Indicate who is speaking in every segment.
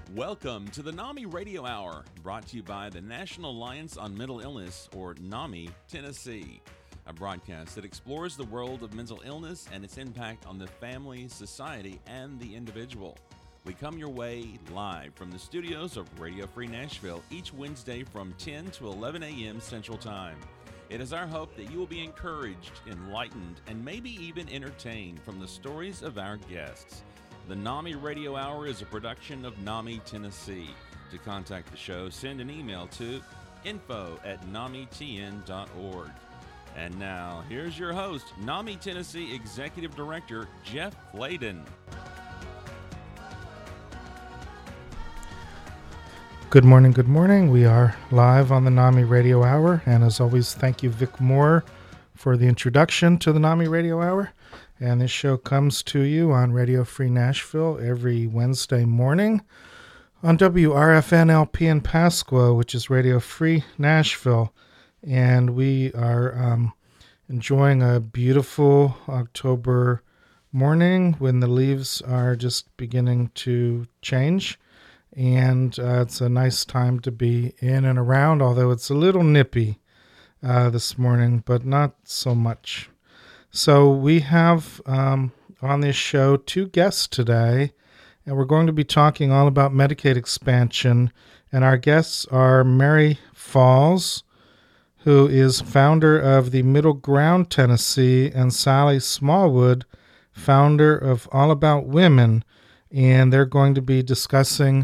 Speaker 1: Welcome to the NAMI Radio Hour, brought to you by the National Alliance on Mental Illness, or NAMI, Tennessee, a broadcast that explores the world of mental illness and its impact on the family, society, and the individual. We come your way live from the studios of Radio Free Nashville each Wednesday from 10 to 11 a.m. Central Time. It is our hope that you will be encouraged, enlightened, and maybe even entertained from the stories of our guests. The NAMI Radio Hour is a production of NAMI, Tennessee. To contact the show, send an email to info@namitn.org. And now, here's your host, NAMI Tennessee Executive Director, Jeff Fladen.
Speaker 2: Good morning, good morning. We are live on the NAMI Radio Hour. And as always, thank you, Vic Moore, for the introduction to the NAMI Radio Hour. And this show comes to you on Radio Free Nashville every Wednesday morning on WRFN-LP in Pasquo, which is Radio Free Nashville. And we are enjoying a beautiful October morning when the leaves are just beginning to change. And it's a nice time to be in and around, although it's a little nippy this morning, but not so much. So we have on this show two guests today, and we're going to be talking all about Medicaid expansion. And our guests are Mary Falls, who is founder of the Middle Ground Tennessee, and Sally Smallwood, founder of All About Women. And they're going to be discussing,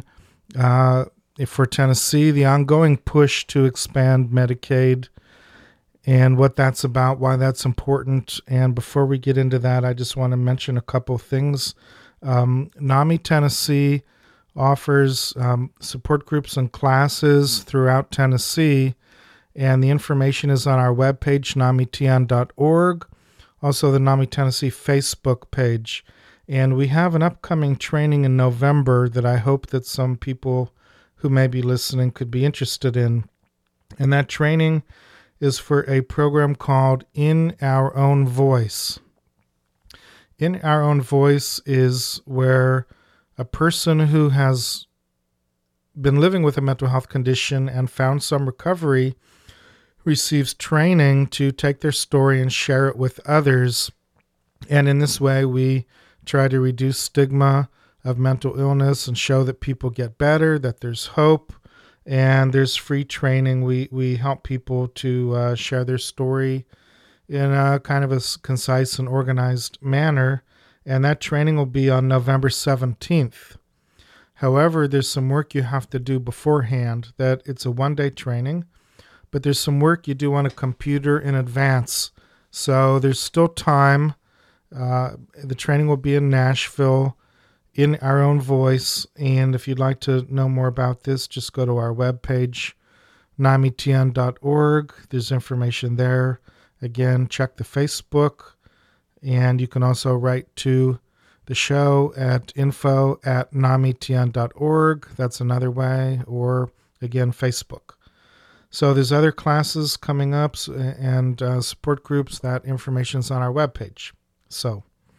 Speaker 2: for Tennessee, the ongoing push to expand Medicaid and what that's about, why that's important. And before we get into that, I just want to mention a couple things. NAMI Tennessee offers support groups and classes throughout Tennessee, and the information is on our webpage, namitn.org, also the NAMI Tennessee Facebook page. And we have an upcoming training in November that I hope that some people who may be listening could be interested in. And that training is for a program called In Our Own Voice. In Our Own Voice is where a person who has been living with a mental health condition and found some recovery receives training to take their story and share it with others. And in this way, we try to reduce stigma of mental illness and show that people get better, that there's hope, and there's free training. We help people to share their story in a kind of a concise and organized manner, and that training will be on November 17th. However, there's some work you have to do beforehand. That it's a one-day training, but there's some work you do on a computer in advance. So there's still time. The training will be in Nashville, In Our Own Voice. And if you'd like to know more about this, just go to our webpage, namitn.org. There's information there. Again, check the Facebook. And you can also write to the show at info@namitn.org. That's another way. Or, again, Facebook. So there's other classes coming up and support groups. That information's on our webpage. So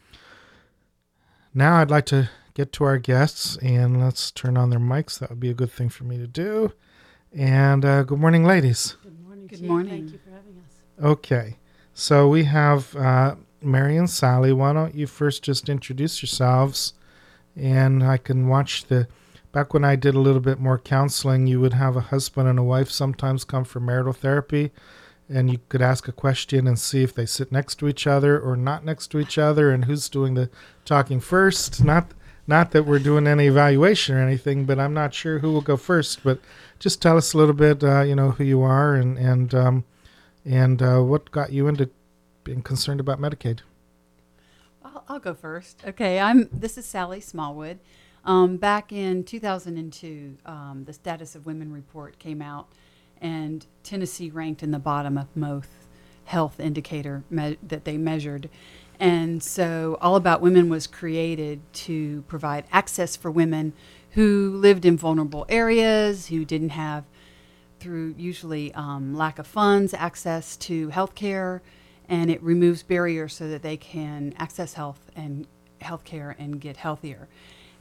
Speaker 2: now I'd like to get to our guests, and let's turn on their mics. That would be a good thing for me to do. And good morning, ladies.
Speaker 3: Good morning.
Speaker 4: Good morning.
Speaker 3: Thank you for having us.
Speaker 2: Okay, so we have Mary and Sally. Why don't you first just introduce yourselves, and I can watch back when I did a little bit more counseling, you would have a husband and a wife sometimes come for marital therapy, and you could ask a question and see if they sit next to each other or not next to each other, and who's doing the talking first. Not that we're doing any evaluation or anything, but I'm not sure who will go first. But just tell us a little bit, who you are and what got you into being concerned about Medicaid.
Speaker 4: I'll go first. Okay, this is Sally Smallwood. Back in 2002, the Status of Women report came out, and Tennessee ranked in the bottom of most health indicator that they measured. And so All About Women was created to provide access for women who lived in vulnerable areas, who didn't have, through usually lack of funds, access to health care, and it removes barriers so that they can access health care and get healthier.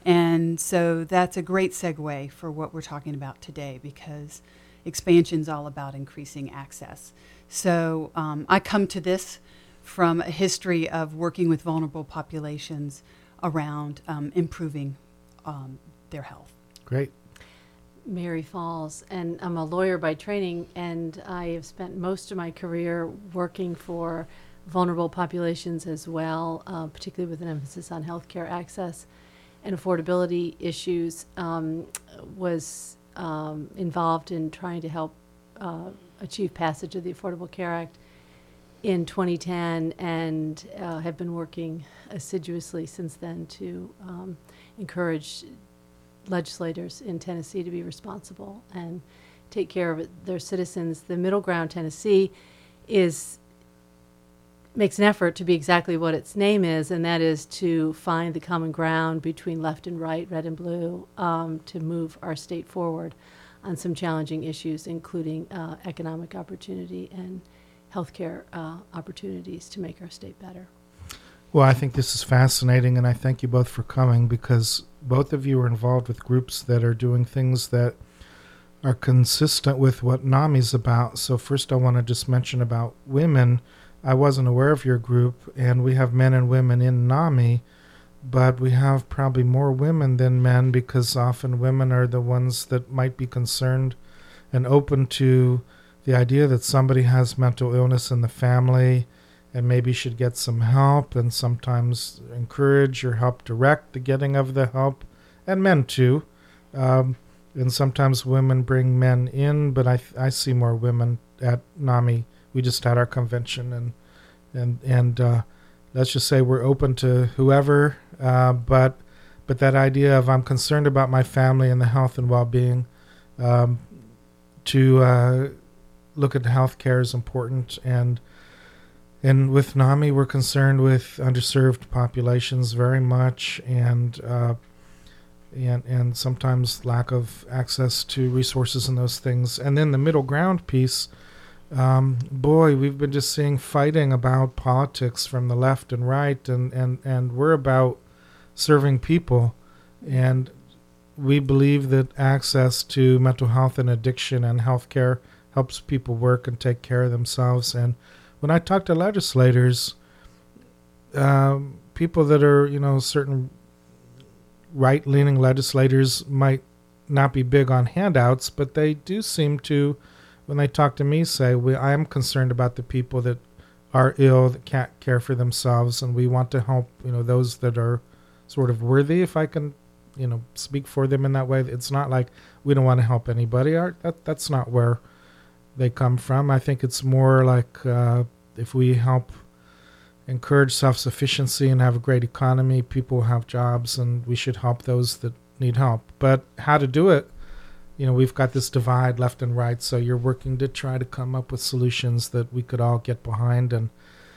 Speaker 4: And so that's a great segue for what we're talking about today, because expansion is all about increasing access. So I come to this from a history of working with vulnerable populations around improving their health.
Speaker 2: Great.
Speaker 3: Mary Falls, and I'm a lawyer by training, and I have spent most of my career working for vulnerable populations as well, particularly with an emphasis on healthcare access and affordability issues. Was involved in trying to help achieve passage of the Affordable Care Act in 2010, and have been working assiduously since then to encourage legislators in Tennessee to be responsible and take care of their citizens. The Middle Ground Tennessee makes an effort to be exactly what its name is, and that is to find the common ground between left and right, red and blue, to move our state forward on some challenging issues, including economic opportunity and healthcare opportunities to make our state better.
Speaker 2: Well, I think this is fascinating, and I thank you both for coming, because both of you are involved with groups that are doing things that are consistent with what NAMI's about. So first I want to just mention about women. I wasn't aware of your group, and we have men and women in NAMI, but we have probably more women than men, because often women are the ones that might be concerned and open to the idea that somebody has mental illness in the family and maybe should get some help, and sometimes encourage or help direct the getting of the help, and men too. And sometimes women bring men in, but I see more women at NAMI. We just had our convention, and let's just say we're open to whoever, but that idea of I'm concerned about my family and the health and well-being, to look at healthcare is important. And with NAMI, we're concerned with underserved populations very much, and sometimes lack of access to resources and those things. And then the middle ground piece, boy, we've been just seeing fighting about politics from the left and right, and we're about serving people. And we believe that access to mental health and addiction and healthcare helps people work and take care of themselves. And when I talk to legislators, people that are, certain right-leaning legislators might not be big on handouts, but they do seem to, when they talk to me, say, I am concerned about the people that are ill, that can't care for themselves, and we want to help, those that are sort of worthy, if I can, speak for them in that way. It's not like we don't want to help anybody. That's not where they come from. I think it's more like if we help encourage self-sufficiency and have a great economy, people will have jobs, and we should help those that need help. But how to do it, we've got this divide left and right, so you're working to try to come up with solutions that we could all get behind. And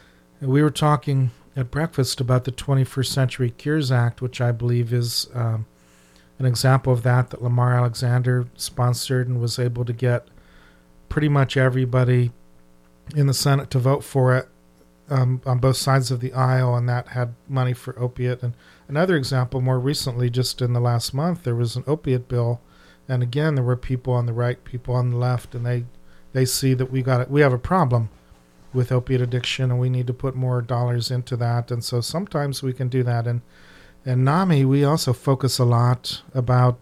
Speaker 2: we were talking at breakfast about the 21st Century Cures Act, which I believe is an example of that Lamar Alexander sponsored and was able to get pretty much everybody in the Senate to vote for it, on both sides of the aisle, and that had money for opiate. And another example, more recently, just in the last month, there was an opiate bill, and again, there were people on the right, people on the left, and they see that we have a problem with opiate addiction, and we need to put more dollars into that. And so sometimes we can do that. And NAMI, we also focus a lot about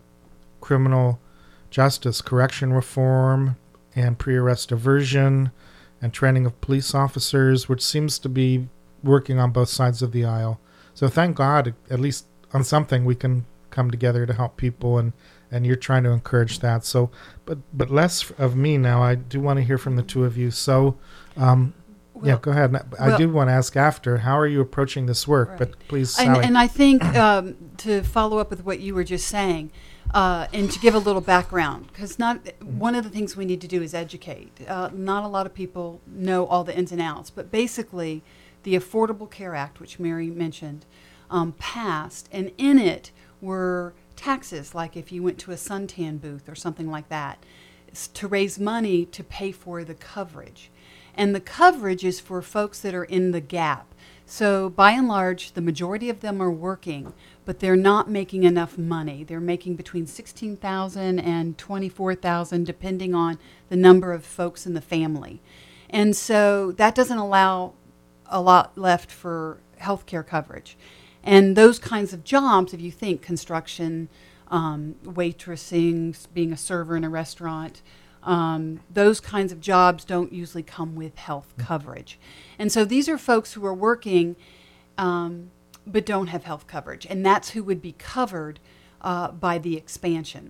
Speaker 2: criminal justice, correction reform, and pre-arrest diversion, and training of police officers, which seems to be working on both sides of the aisle. So thank God, at least on something, we can come together to help people, and you're trying to encourage that. So, but less of me now. I do want to hear from the two of you. So, yeah, go ahead. I do want to ask after, how are you approaching this work? Right. But please, Sally.
Speaker 4: And I think to follow up with what you were just saying, and to give a little background, because one of the things we need to do is educate. Not a lot of people know all the ins and outs, but basically the Affordable Care Act, which Mary mentioned, passed, and in it were taxes, like if you went to a suntan booth or something like that, to raise money to pay for the coverage. And the coverage is for folks that are in the gap. So by and large, the majority of them are working, but they're not making enough money. They're making between $16,000 and $24,000, depending on the number of folks in the family. And so that doesn't allow a lot left for health care coverage. And those kinds of jobs, if you think construction, waitressing, being a server in a restaurant, those kinds of jobs don't usually come with health coverage. And so these are folks who are working but don't have health coverage, and that's who would be covered by the expansion.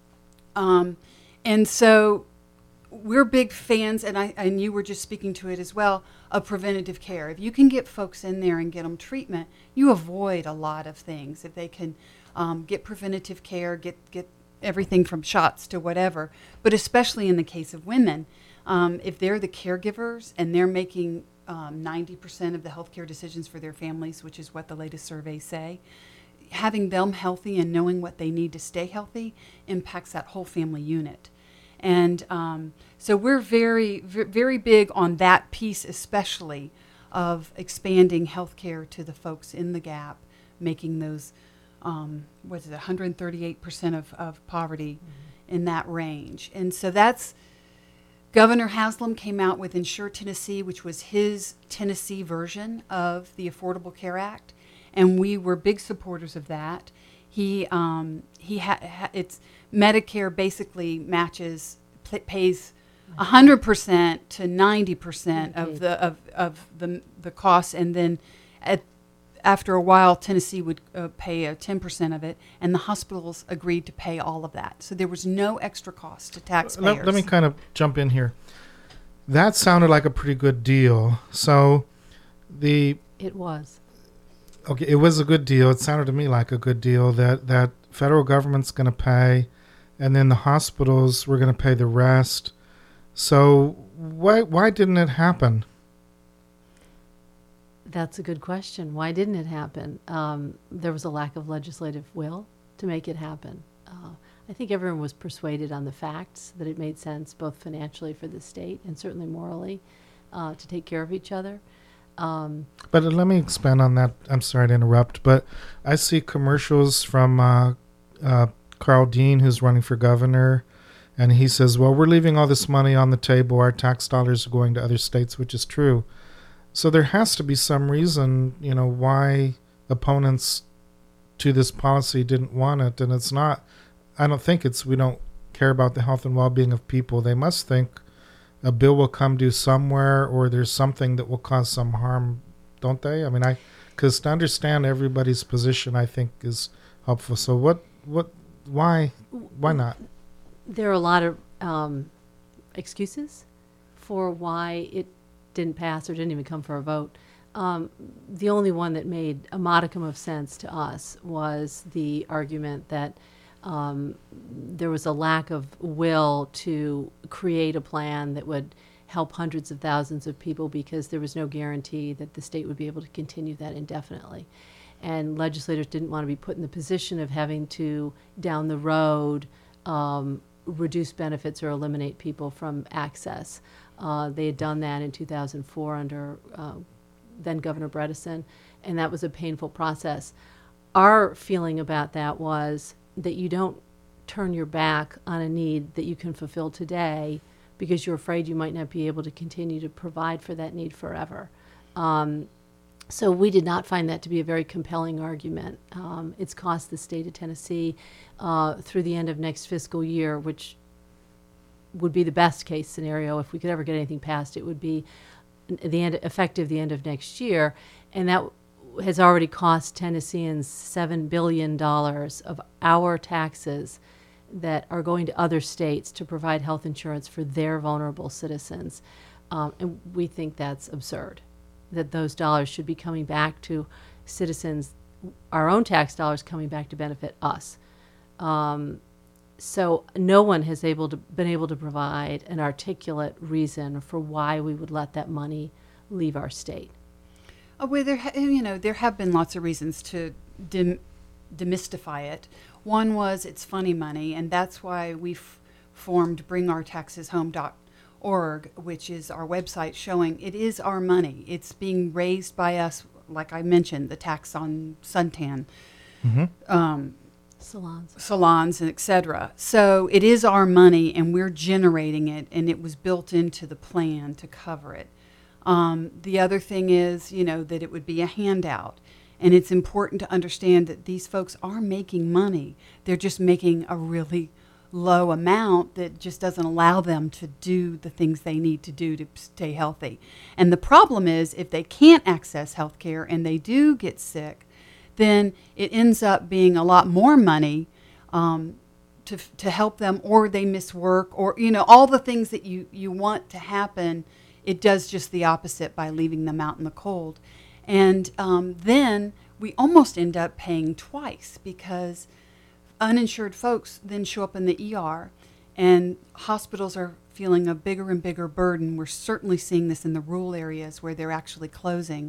Speaker 4: And so we're big fans, and you were just speaking to it as well, of preventative care. If you can get folks in there and get them treatment, you avoid a lot of things. If they can get preventative care, get everything from shots to whatever, but especially in the case of women, if they're the caregivers and they're making 90% of the healthcare decisions for their families, which is what the latest surveys say, having them healthy and knowing what they need to stay healthy impacts that whole family unit. And so we're very, very big on that piece, especially of expanding healthcare to the folks in the gap, making those 138% of poverty in that range. And so that's, Governor Haslam came out with Insure Tennessee, which was his Tennessee version of the Affordable Care Act, and we were big supporters of that. It's Medicare basically pays 100% to 90% of the costs, and then after a while, Tennessee would pay 10% of it, and the hospitals agreed to pay all of that. So there was no extra cost to taxpayers.
Speaker 2: Let me kind of jump in here. That sounded like a pretty good deal. So
Speaker 3: It was.
Speaker 2: Okay, it was a good deal. It sounded to me like a good deal that federal government's going to pay, and then the hospitals were going to pay the rest. So why didn't it happen?
Speaker 3: That's a good question. Why didn't it happen? There was a lack of legislative will to make it happen. I think everyone was persuaded on the facts that it made sense, both financially for the state and certainly morally, to take care of each other.
Speaker 2: But let me expand on that. I'm sorry to interrupt, but I see commercials from Carl Dean, who's running for governor, and he says, well, we're leaving all this money on the table. Our tax dollars are going to other states, which is true. So there has to be some reason, why opponents to this policy didn't want it. And it's not, I don't think we don't care about the health and well-being of people. They must think a bill will come due somewhere, or there's something that will cause some harm, don't they? I mean, because to understand everybody's position, I think is helpful. So why not?
Speaker 3: There are a lot of excuses for why it didn't pass or didn't even come for a vote. The only one that made a modicum of sense to us was the argument that there was a lack of will to create a plan that would help hundreds of thousands of people, because there was no guarantee that the state would be able to continue that indefinitely. And legislators didn't want to be put in the position of having to, down the road, reduce benefits or eliminate people from access. They had done that in 2004 under then Governor Bredesen, and that was a painful process. Our feeling about that was that you don't turn your back on a need that you can fulfill today because you're afraid you might not be able to continue to provide for that need forever. So we did not find that to be a very compelling argument. It's cost the state of Tennessee through the end of next fiscal year, which would be the best case scenario. If we could ever get anything passed, it would be effective the end of next year. And that has already cost Tennesseans $7 billion of our taxes that are going to other states to provide health insurance for their vulnerable citizens. And we think that's absurd, that those dollars should be coming back to citizens, our own tax dollars coming back to benefit us. So no one has been able to provide an articulate reason for why we would let that money leave our state.
Speaker 4: Well, there have been lots of reasons to demystify it. One was it's funny money, and that's why we formed BringOurTaxesHome.org, which is our website showing it is our money. It's being raised by us like I mentioned, the tax on suntan, salons, and et cetera. So it is our money, and we're generating it, and it was built into the plan to cover it. The other thing is, that it would be a handout. And it's important to understand that these folks are making money. They're just making a really low amount that just doesn't allow them to do the things they need to do to stay healthy. And the problem is, if they can't access health care and they do get sick, then it ends up being a lot more money to help them, or they miss work, or all the things that you want to happen. It does just the opposite by leaving them out in the cold. And then we almost end up paying twice, because uninsured folks then show up in the ER, and hospitals are feeling a bigger and bigger burden. We're certainly seeing this in the rural areas where they're actually closing.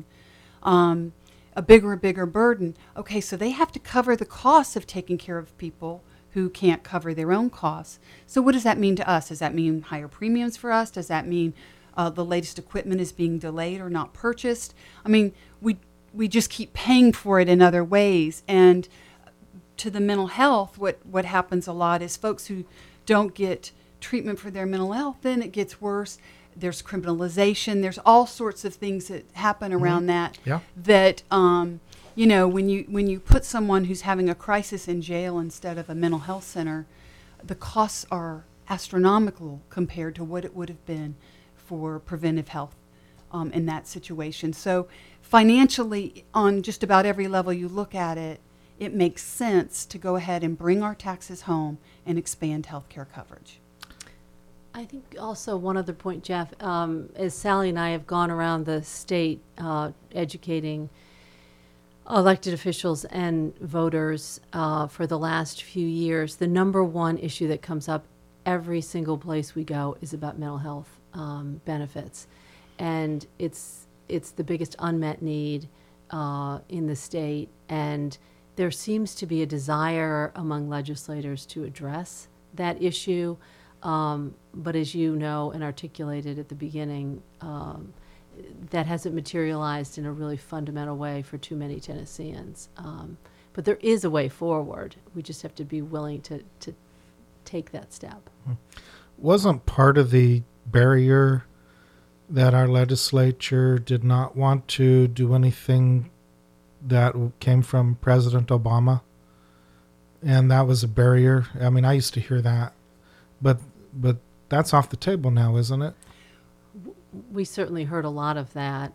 Speaker 4: A bigger and bigger burden. Okay, so they have to cover the costs of taking care of people who can't cover their own costs. So what does that mean to us? Does that mean higher premiums for us? Does that mean the latest equipment is being delayed or not purchased? I mean, we just keep paying for it in other ways. And to the mental health, what happens a lot is folks who don't get treatment for their mental health, then it gets worse. There's criminalization. There's all sorts of things that happen around that.
Speaker 2: Yeah.
Speaker 4: That when you put someone who's having a crisis in jail instead of a mental health center, the costs are astronomical compared to what it would have been for preventive health in that situation. So financially, on just about every level you look at it, it makes sense to go ahead and bring our taxes home and expand health care coverage.
Speaker 3: I think also one other point, Jeff, as Sally and I have gone around the state educating elected officials and voters for the last few years, the number one issue that comes up every single place we go is about mental health benefits. And it's the biggest unmet need in the state. And there seems to be a desire among legislators to address that issue. But as you know and articulated at the beginning, that hasn't materialized in a really fundamental way for too many Tennesseans. But there is a way forward. We just have to be willing to take that step.
Speaker 2: Wasn't part of the barrier that our legislature did not want to do anything that came from President Obama? And that was a barrier. I mean, I used to hear that. But that's off the table now, isn't it?
Speaker 3: We certainly heard a lot of that.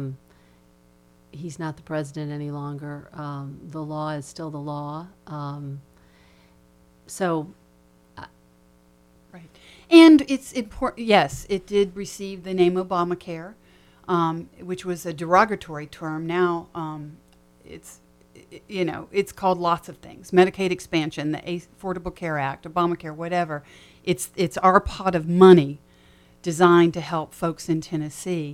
Speaker 3: He's not the president any longer. The law is still the law.
Speaker 4: Right. And it's important. Yes, it did receive the name Obamacare, which was a derogatory term. Now it's called lots of things: Medicaid expansion, the Affordable Care Act, Obamacare, whatever. It's our pot of money designed to help folks in Tennessee.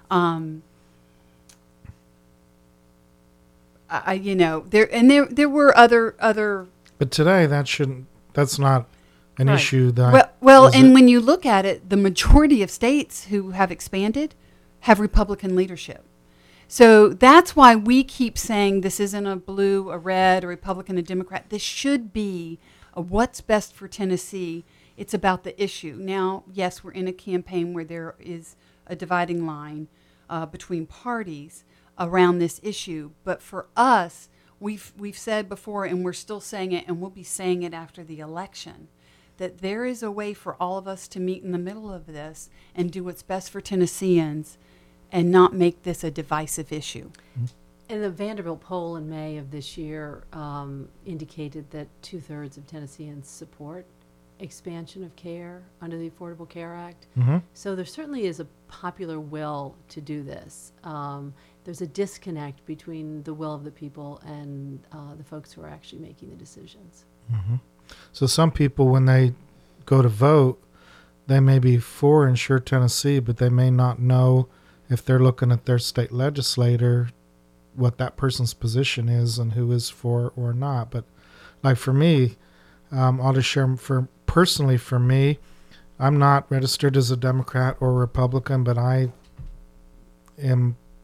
Speaker 4: There were other.
Speaker 2: But today that's not an
Speaker 4: right.
Speaker 2: issue that.
Speaker 4: When you look at it, the majority of states who have expanded have Republican leadership. So that's why we keep saying this isn't a blue, a red, a Republican, a Democrat. This should be a what's best for Tennessee. It's about the issue. Now, yes, we're in a campaign where there is a dividing line between parties around this issue. But for us, we've said before, and we're still saying it, and we'll be saying it after the election, that there is a way for all of us to meet in the middle of this and do what's best for Tennesseans and not make this a divisive issue.
Speaker 3: And the Vanderbilt poll in May of this year indicated that 2/3 of Tennesseans support expansion of care under the Affordable Care Act.
Speaker 2: Mm-hmm.
Speaker 3: So there certainly is a popular will to do this. There's a disconnect between the will of the people and the folks who are actually making the decisions.
Speaker 2: Mm-hmm. So some people, when they go to vote, they may be for Insure Tennessee, but they may not know, if they're looking at their state legislator, what that person's position is and who is for or not. But like for me, I'll just share personally for me, I'm not registered as a Democrat or Republican, but I am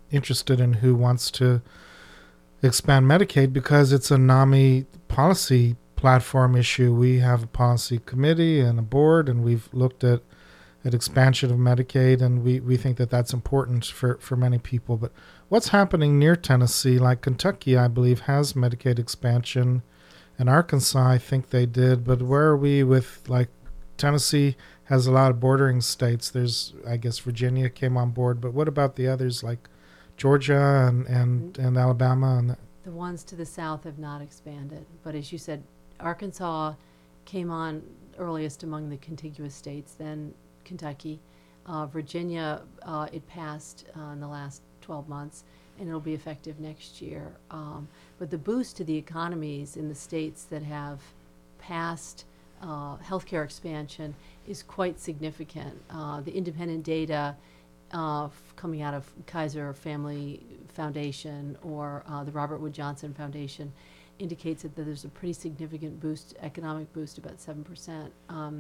Speaker 2: interested in who wants to expand Medicaid because it's a NAMI policy platform issue. We have a policy committee and a board, and we've looked at expansion of Medicaid, and we think that that's important for many people. But what's happening near Tennessee, like Kentucky, I believe, has Medicaid expansion, and Arkansas, I think they did. But where are we with, like, Tennessee has a lot of bordering states. There's, I guess, Virginia came on board, but what about the others, like Georgia and Alabama? And
Speaker 3: The ones to the south have not expanded, but as you said, Arkansas came on earliest among the contiguous states, then Kentucky. Virginia, it passed in the last 12 months, and it'll be effective next year. But the boost to the economies in the states that have passed healthcare expansion is quite significant. The independent data coming out of Kaiser Family Foundation or the Robert Wood Johnson Foundation indicates that there's a pretty significant boost, economic boost, about 7%,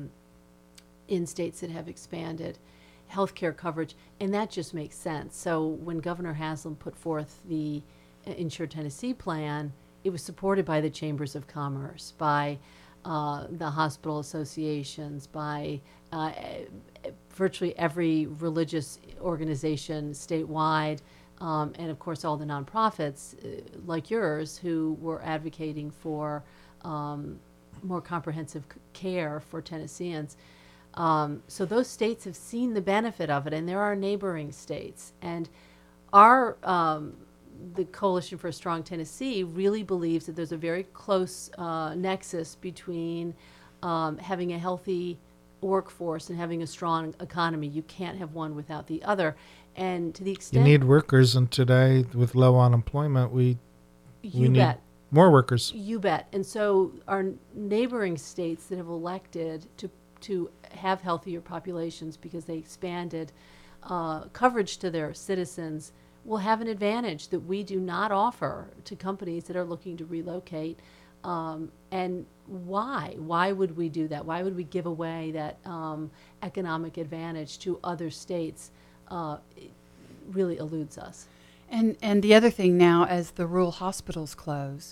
Speaker 3: in states that have expanded healthcare coverage, and that just makes sense. So when Governor Haslam put forth the Insure Tennessee plan, it was supported by the chambers of commerce, by the hospital associations, by virtually every religious organization statewide, and of course all the nonprofits like yours who were advocating for more comprehensive care for Tennesseans. So those states have seen the benefit of it, and there are neighboring states. And our the Coalition for a Strong Tennessee really believes that there's a very close nexus between having a healthy workforce and having a strong economy. You can't have one without the other. And to the extent
Speaker 2: you need workers, and today with low unemployment, we need more workers.
Speaker 3: You bet. And so our neighboring states that have elected to have healthier populations because they expanded coverage to their citizens will have an advantage that we do not offer to companies that are looking to relocate. And why? Why would we do that? Why would we give away that economic advantage to other states? It really eludes us.
Speaker 4: And the other thing now, as the rural hospitals close,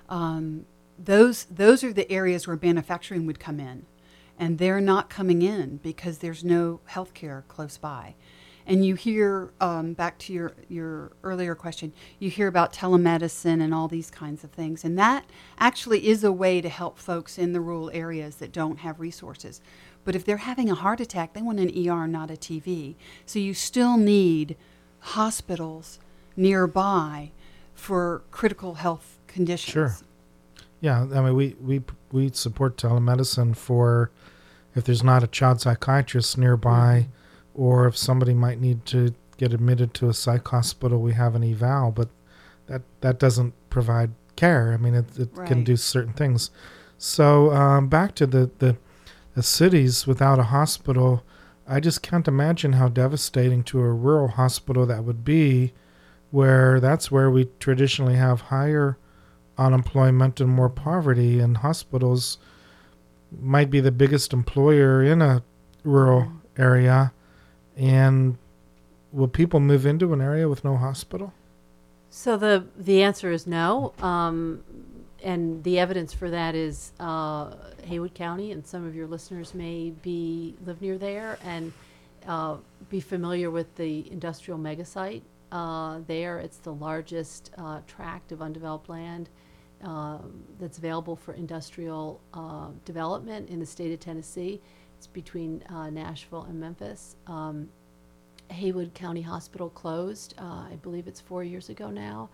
Speaker 4: those are the areas where manufacturing would come in. And they're not coming in because there's no health care close by. And you hear, back to your earlier question, you hear about telemedicine and all these kinds of things. And that actually is a way to help folks in the rural areas that don't have resources. But if they're having a heart attack, they want an ER, not a TV. So you still need hospitals nearby for critical health conditions.
Speaker 2: Sure. Yeah, I mean, we support telemedicine for if there's not a child psychiatrist nearby, or if somebody might need to get admitted to a psych hospital, we have an eval, but that doesn't provide care. I mean, it can do certain things. So back to the cities without a hospital, I just can't imagine how devastating to a rural hospital that would be, where that's where we traditionally have higher unemployment and more poverty, and hospitals might be the biggest employer in a rural area. And will people move into an area with no hospital?
Speaker 3: So the answer is no, and the evidence for that is Haywood County, and some of your listeners may live near there and be familiar with the industrial megasite there. It's the largest tract of undeveloped land that's available for industrial development in the state of Tennessee. It's between Nashville and Memphis. Haywood County Hospital closed, I believe it's 4 years ago now.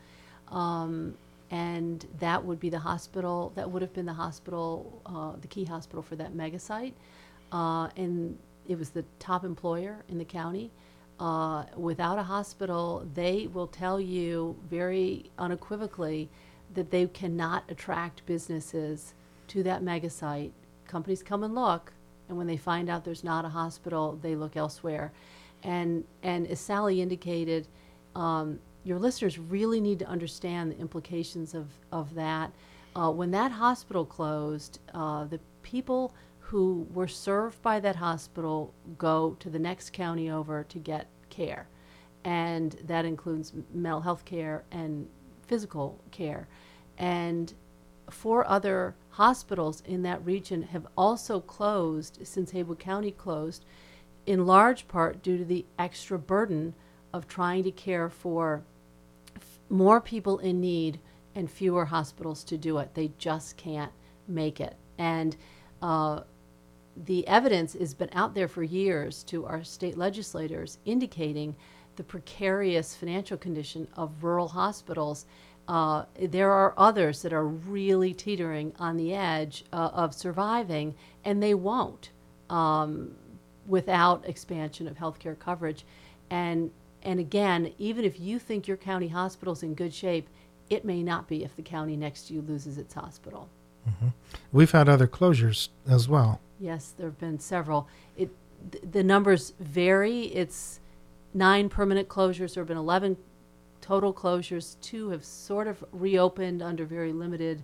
Speaker 3: And that would be the hospital, that would have been the hospital, the key hospital for that mega site. And it was the top employer in the county. Without a hospital, they will tell you very unequivocally that they cannot attract businesses to that mega site. Companies come and look, and when they find out there's not a hospital, they look elsewhere. And as Sally indicated, your listeners really need to understand the implications of that. When that hospital closed, the people who were served by that hospital go to the next county over to get care. and that includes mental health care and physical care. And 4 other hospitals in that region have also closed since Haywood County closed, in large part due to the extra burden of trying to care for more people in need and fewer hospitals to do it. They just can't make it. And the evidence has been out there for years to our state legislators indicating the precarious financial condition of rural hospitals. There are others that are really teetering on the edge of surviving, and they won't without expansion of healthcare coverage. And again, even if you think your county hospital's in good shape, it may not be if the county next to you loses its hospital.
Speaker 2: Mm-hmm. We've had other closures as well.
Speaker 3: Yes, there have been several. The numbers vary. It's 9 permanent closures. There have been 11 total closures. 2 have sort of reopened under very limited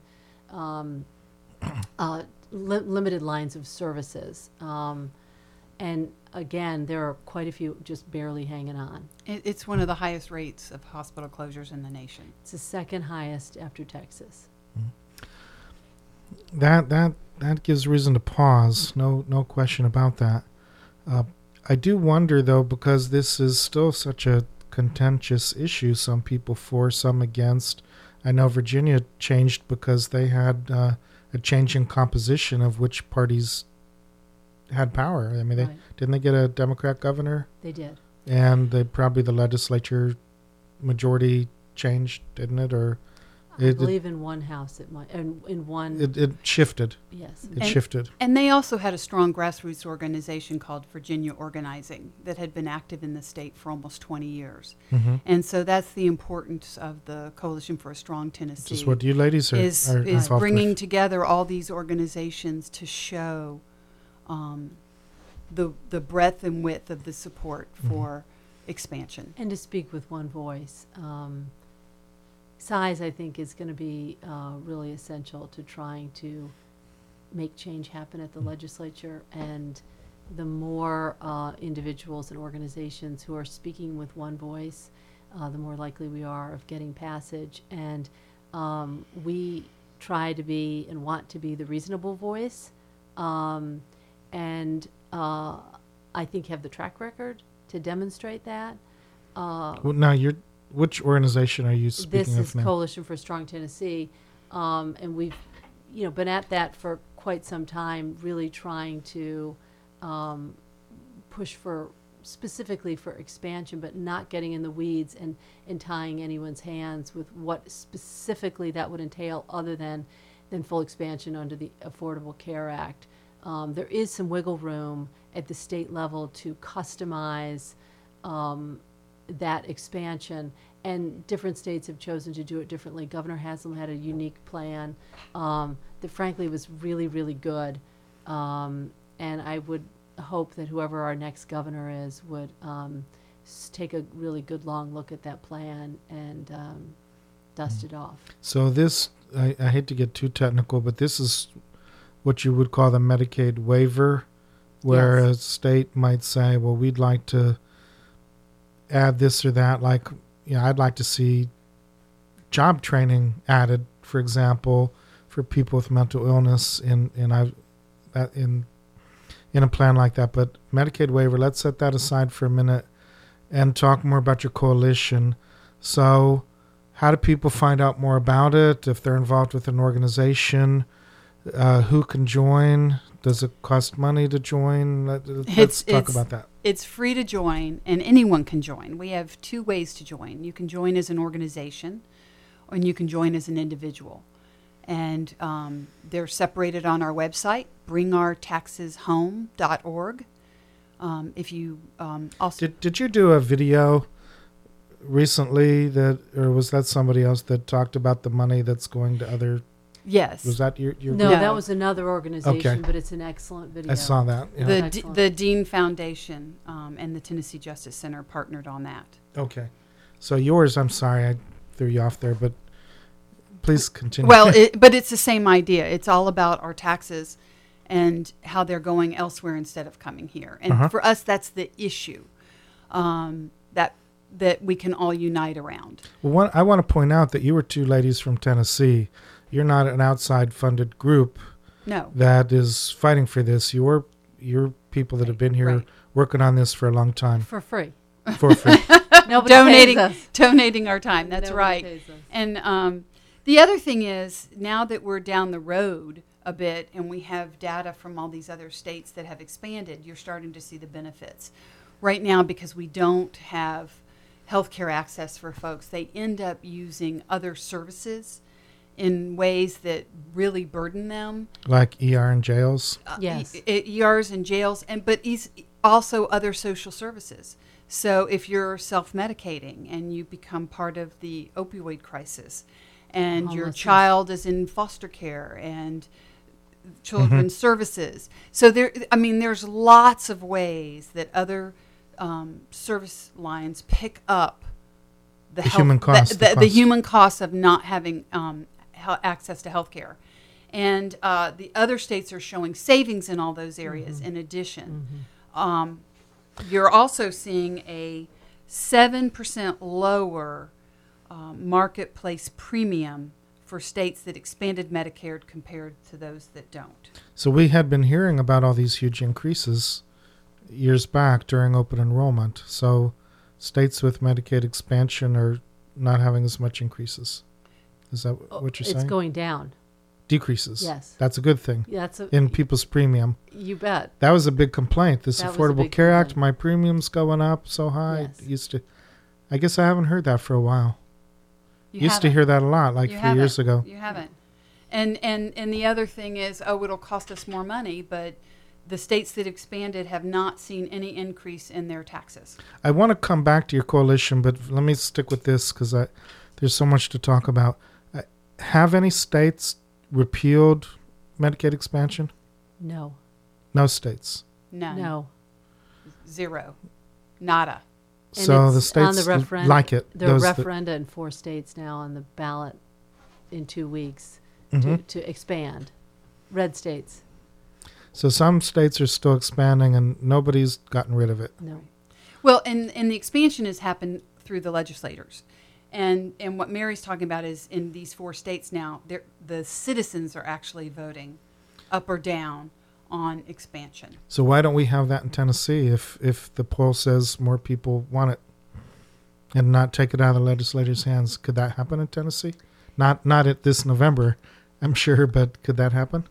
Speaker 3: limited lines of services. And again, there are quite a few just barely hanging on.
Speaker 4: It's one of the highest rates of hospital closures in the nation.
Speaker 3: It's the second highest after Texas.
Speaker 2: That gives reason to pause. No question about that. I do wonder, though, because this is still such a contentious issue, some people for, some against. I know Virginia changed because they had a change in composition of which parties had power. I mean, didn't they get a Democrat governor?
Speaker 3: They did.
Speaker 2: And probably the legislature majority changed, didn't it? Or
Speaker 3: I believe in one house it might, and in one.
Speaker 2: It shifted.
Speaker 3: Yes.
Speaker 2: It shifted.
Speaker 4: And they also had a strong grassroots organization called Virginia Organizing that had been active in the state for almost 20 years.
Speaker 2: Mm-hmm.
Speaker 4: And so that's the importance of the Coalition for a Strong Tennessee.
Speaker 2: Just what you ladies are
Speaker 4: is bringing
Speaker 2: with.
Speaker 4: together all these organizations to show the breadth and width of the support for expansion.
Speaker 3: And to speak with one voice. Size, I think, is going to be really essential to trying to make change happen at the legislature. And the more individuals and organizations who are speaking with one voice, the more likely we are of getting passage. And we try to be and want to be the reasonable voice. And I think have the track record to demonstrate that.
Speaker 2: Well, now which organization are you speaking of now?
Speaker 3: This is Coalition for Strong Tennessee, and we've, been at that for quite some time, really trying to push specifically for expansion, but not getting in the weeds and tying anyone's hands with what specifically that would entail, other than full expansion under the Affordable Care Act. There is some wiggle room at the state level to customize that expansion, and different states have chosen to do it differently. Governor Haslam had a unique plan that frankly was really, really good, and I would hope that whoever our next governor is would take a really good long look at that plan and dust it off.
Speaker 2: So this, I hate to get too technical, but this is what you would call the Medicaid waiver, where a state might say, well, we'd like to add this or that. Like, I'd like to see job training added, for example, for people with mental illness in a plan like that. But Medicaid waiver, let's set that aside for a minute and talk more about your coalition. So how do people find out more about it? If they're involved with an organization, who can join? Does it cost money to join? Let's talk about that.
Speaker 4: It's free to join, and anyone can join. We have 2 ways to join. You can join as an organization, and you can join as an individual. And they're separated on our website, bringourtaxeshome.org. If you also
Speaker 2: did you do a video recently or was that somebody else that talked about the money that's going to other?
Speaker 4: Yes.
Speaker 2: Was that your
Speaker 3: No,
Speaker 2: group?
Speaker 3: that was another organization,
Speaker 2: Okay.
Speaker 3: but it's an excellent video.
Speaker 2: I saw that. Yeah.
Speaker 4: The Dean Foundation and the Tennessee Justice Center partnered on that.
Speaker 2: Okay. So yours, I'm sorry I threw you off there, but please continue.
Speaker 4: Well, but it's the same idea. It's all about our taxes and how they're going elsewhere instead of coming here. And for us, that's the issue. That that we can all unite around.
Speaker 2: Well, I want to point out that you were two ladies from Tennessee. You're not an outside funded group
Speaker 4: No.
Speaker 2: that is fighting for this. You're people that have been here
Speaker 4: Right.
Speaker 2: working on this for a long time
Speaker 3: For free.
Speaker 2: for free.
Speaker 3: Nobody
Speaker 4: donating
Speaker 3: pays us.
Speaker 4: donating our time. That's
Speaker 3: Nobody
Speaker 4: right.
Speaker 3: pays us.
Speaker 4: And the other thing is, now that we're down the road a bit and we have data from all these other states that have expanded, you're starting to see the benefits. Right now, because we don't have healthcare access for folks, they end up using other services in ways that really burden them.
Speaker 2: Like ER and jails.
Speaker 3: Yes.
Speaker 4: ERs and jails, but also other social services. So if you're self-medicating and you become part of the opioid crisis, and your
Speaker 3: Homelessness.
Speaker 4: child is in foster care and children's services, so there's lots of ways that other service lines pick up the
Speaker 2: human cost,
Speaker 4: the
Speaker 2: cost.
Speaker 4: human cost of not having access to health care. And the other states are showing savings in all those areas. In addition, you're also seeing a 7% lower marketplace premium for states that expanded Medicare compared to those that don't.
Speaker 2: So we had been hearing about all these huge increases years back during open enrollment. So states with Medicaid expansion are not having as much increases. Is that what you're saying?
Speaker 3: It's going down.
Speaker 2: Decreases.
Speaker 3: Yes.
Speaker 2: That's a good thing
Speaker 3: That's
Speaker 2: in people's premium.
Speaker 3: you bet.
Speaker 2: That was a big complaint. This
Speaker 3: That was a
Speaker 2: Affordable
Speaker 3: big
Speaker 2: Care Act,
Speaker 3: complaint.
Speaker 2: my premium's going up so high.
Speaker 3: Yes.
Speaker 2: It used to. I guess I haven't heard that for a while.
Speaker 4: You
Speaker 2: Used to
Speaker 4: haven't.
Speaker 2: hear that a lot, like
Speaker 4: You
Speaker 2: 3 years
Speaker 4: haven't.
Speaker 2: ago.
Speaker 4: You haven't. And the other thing is, it'll cost us more money, but the states that expanded have not seen any increase in their taxes.
Speaker 2: I want to come back to your coalition, but let me stick with this because there's so much to talk about. Have any states repealed Medicaid expansion?
Speaker 3: No.
Speaker 2: No states.
Speaker 4: None.
Speaker 3: No.
Speaker 4: Zero. Nada.
Speaker 3: And
Speaker 2: So
Speaker 3: it's
Speaker 2: the states
Speaker 3: on the referendum,
Speaker 2: like it.
Speaker 3: There are
Speaker 2: Those that-
Speaker 3: referenda in 4 states now on the ballot in 2 weeks
Speaker 2: Mhm.
Speaker 3: to expand. Red states.
Speaker 2: So some states are still expanding and nobody's gotten rid of it.
Speaker 3: No.
Speaker 4: Well, and the expansion has happened through the legislators. And what Mary's talking about is in these 4 states now, the citizens are actually voting up or down on expansion.
Speaker 2: So why don't we have that in Tennessee if the poll says more people want it and not take it out of the legislators' hands? Could that happen in Tennessee? Not at this November, I'm sure, but could that happen?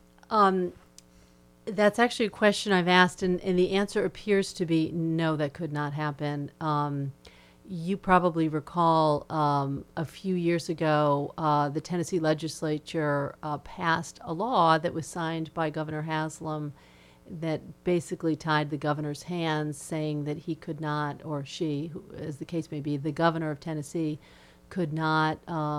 Speaker 3: That's actually a question I've asked, and the answer appears to be no, that could not happen. You probably recall a few years ago, the Tennessee legislature passed a law that was signed by Governor Haslam that basically tied the governor's hands, saying that he could not, or she, as the case may be, the governor of Tennessee, could not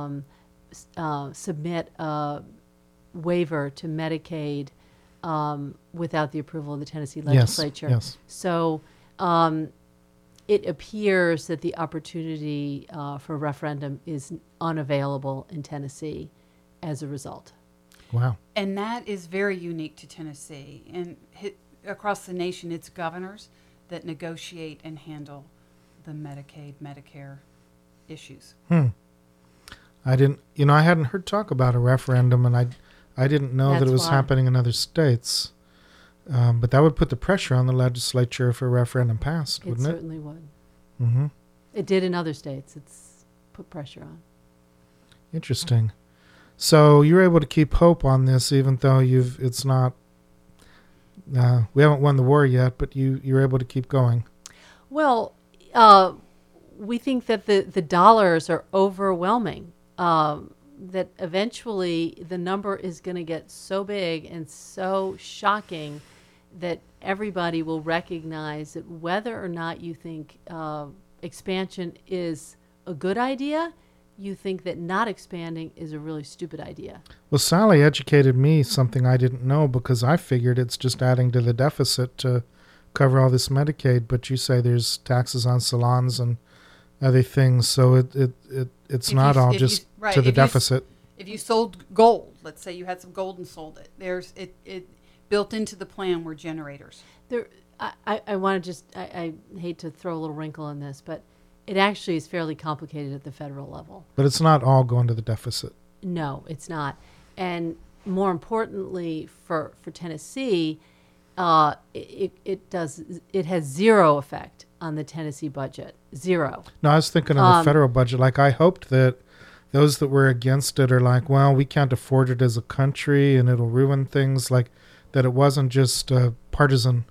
Speaker 3: submit a waiver to Medicaid without the approval of the Tennessee legislature.
Speaker 2: Yes.
Speaker 3: So it appears that the opportunity for referendum is unavailable in Tennessee as a result.
Speaker 2: Wow.
Speaker 4: And that is very unique to Tennessee. And across the nation, it's governors that negotiate and handle the Medicaid, Medicare issues.
Speaker 2: I hadn't heard talk about a referendum, and I didn't know that
Speaker 3: That's
Speaker 2: it was
Speaker 3: why.
Speaker 2: happening in other states. But that would put the pressure on the legislature if a referendum passed,
Speaker 3: It
Speaker 2: wouldn't it?
Speaker 3: certainly would.
Speaker 2: Mm-hmm.
Speaker 3: It did in other states. It's put pressure on.
Speaker 2: Interesting. So you're able to keep hope on this, even though it's not. We haven't won the war yet, but you're able to keep going.
Speaker 3: Well, we think that the dollars are overwhelming. That eventually the number is going to get so big and so shocking that everybody will recognize that whether or not you think expansion is a good idea, you think that not expanding is a really stupid idea.
Speaker 2: Well, Sally educated me something I didn't know because I figured it's just adding to the deficit to cover all this Medicaid. But you say there's taxes on salons and other things, so it's
Speaker 4: If
Speaker 2: not
Speaker 4: you-
Speaker 2: all
Speaker 4: if you-
Speaker 2: just
Speaker 4: right,
Speaker 2: to the
Speaker 4: if you s-
Speaker 2: deficit.
Speaker 4: If you sold gold, let's say you had some gold and sold it, it built into the plan were generators.
Speaker 3: There, I want to just, I hate to throw a little wrinkle in this, but It actually is fairly complicated at the federal level.
Speaker 2: But it's not all going to the deficit.
Speaker 3: No, it's not. And more importantly, for Tennessee, it has zero effect on the Tennessee budget. Zero.
Speaker 2: No, I was thinking of the federal budget. Like, I hoped that those that were against it are like, well, we can't afford it as a country and it'll ruin things. Like, that it wasn't just partisan.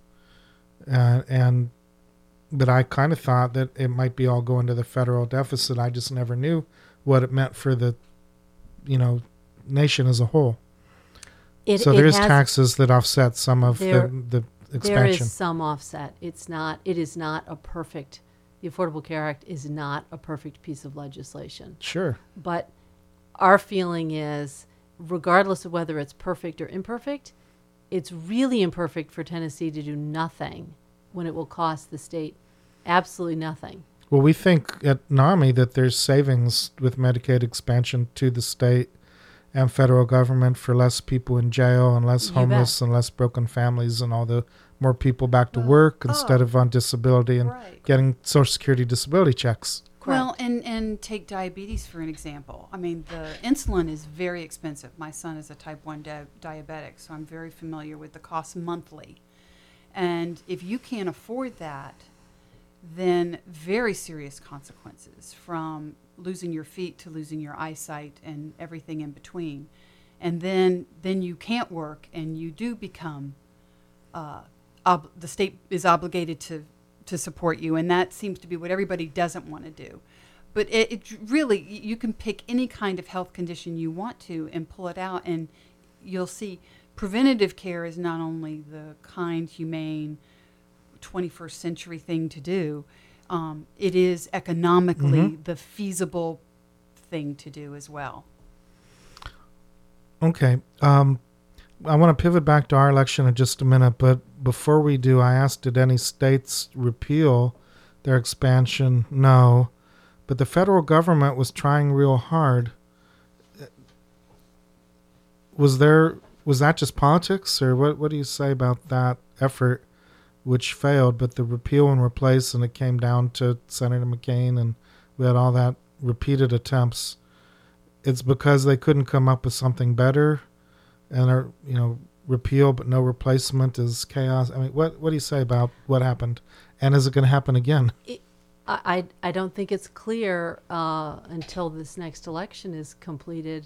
Speaker 2: But I kind of thought that it might be all going to the federal deficit. I just never knew what it meant for the, nation as a whole. So there is taxes that offset some of the expansion.
Speaker 3: There is some offset. It is not a perfect, the Affordable Care Act is not a perfect piece of legislation.
Speaker 2: Sure.
Speaker 3: But our feeling is, regardless of whether it's perfect or imperfect, it's really imperfect for Tennessee to do nothing when it will cost the state absolutely nothing.
Speaker 2: Well, we think at NAMI that there's savings with Medicaid expansion to the state and federal government for less people in jail and less homeless and less broken families and all the more people back to work instead of on disability and getting Social Security disability checks.
Speaker 4: Well, and take diabetes for an example. I mean, the insulin is very expensive. My son is a type 1 diabetic, so I'm very familiar with the cost monthly. And if you can't afford that, then very serious consequences, from losing your feet to losing your eyesight and everything in between. And then you can't work, and you do become, the state is obligated to support you, and that seems to be what everybody doesn't want to do. But it really, you can pick any kind of health condition you want to and pull it out, and you'll see preventative care is not only the kind, humane, 21st century thing to do, it is economically the feasible thing to do as well.
Speaker 2: Okay. I want to pivot back to our election in just a minute, but before we do, I asked, did any states repeal their expansion? No. But the federal government was trying real hard. Was that just politics, or what do you say about that effort, which failed, but the repeal and replace, and it came down to Senator McCain, and we had all that repeated attempts? It's because they couldn't come up with something better, and repeal but no replacement is chaos. I mean, what do you say about what happened, and is it going to happen again?
Speaker 3: I don't think it's clear until this next election is completed